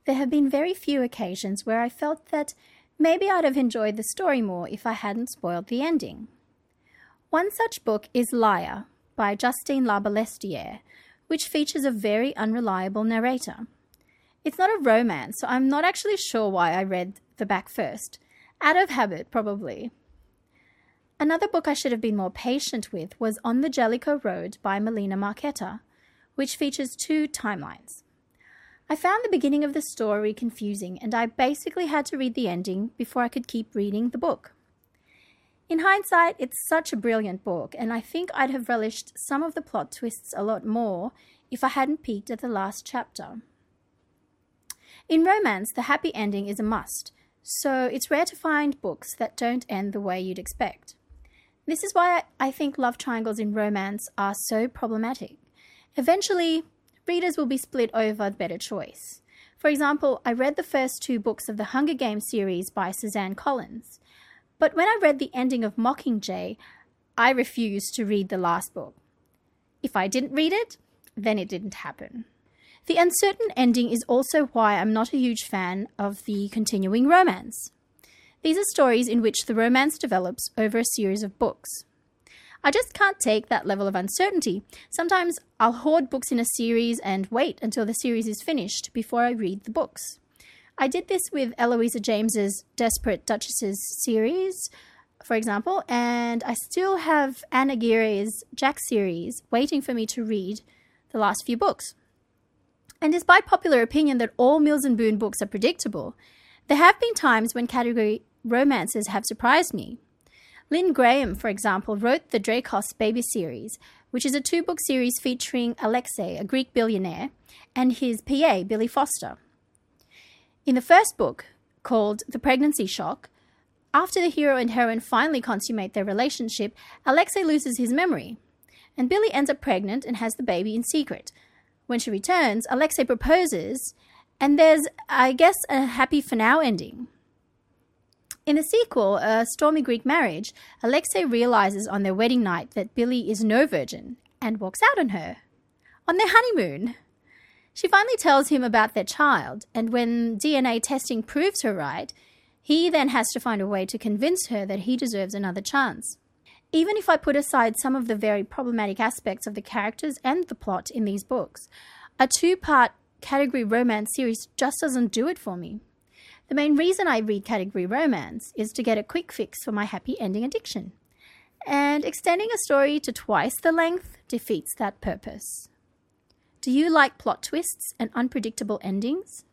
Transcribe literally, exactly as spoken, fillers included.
There have been very few occasions where I felt that maybe I'd have enjoyed the story more if I hadn't spoiled the ending. One such book is Liar by Justine Labalestiere, which features a very unreliable narrator. It's not a romance, so I'm not actually sure why I read the back first. Out of habit, probably. Another book I should have been more patient with was On the Jellicoe Road by Melina Marchetta, which features two timelines. I found the beginning of the story confusing, and I basically had to read the ending before I could keep reading the book. In hindsight, it's such a brilliant book, and I think I'd have relished some of the plot twists a lot more if I hadn't peeked at the last chapter. In romance, the happy ending is a must, so it's rare to find books that don't end the way you'd expect. This is why I think love triangles in romance are so problematic. Eventually, readers will be split over the better choice. For example, I read the first two books of the Hunger Games series by Suzanne Collins, but when I read the ending of Mockingjay, I refused to read the last book. If I didn't read it, then it didn't happen. The uncertain ending is also why I'm not a huge fan of the continuing romance. These are stories in which the romance develops over a series of books. I just can't take that level of uncertainty. Sometimes I'll hoard books in a series and wait until the series is finished before I read the books. I did this with Eloisa James's Desperate Duchesses series, for example, and I still have Anne Aguirre's Jack series waiting for me to read the last few books. And despite popular opinion that all Mills and Boon books are predictable, there have been times when category romances have surprised me. Lynn Graham, for example, wrote the Dracos Baby series, which is a two-book series featuring Alexei, a Greek billionaire, and his P A, Billy Foster. In the first book, called The Pregnancy Shock, after the hero and heroine finally consummate their relationship, Alexei loses his memory, and Billy ends up pregnant and has the baby in secret. When she returns, Alexei proposes, and there's, I guess, a happy for now ending. In the sequel, A Stormy Greek Marriage, Alexei realizes on their wedding night that Billy is no virgin and walks out on her. On their honeymoon. She finally tells him about their child, and when D N A testing proves her right, he then has to find a way to convince her that he deserves another chance. Even if I put aside some of the very problematic aspects of the characters and the plot in these books, a two-part category romance series just doesn't do it for me. The main reason I read category romance is to get a quick fix for my happy ending addiction. And extending a story to twice the length defeats that purpose. Do you like plot twists and unpredictable endings?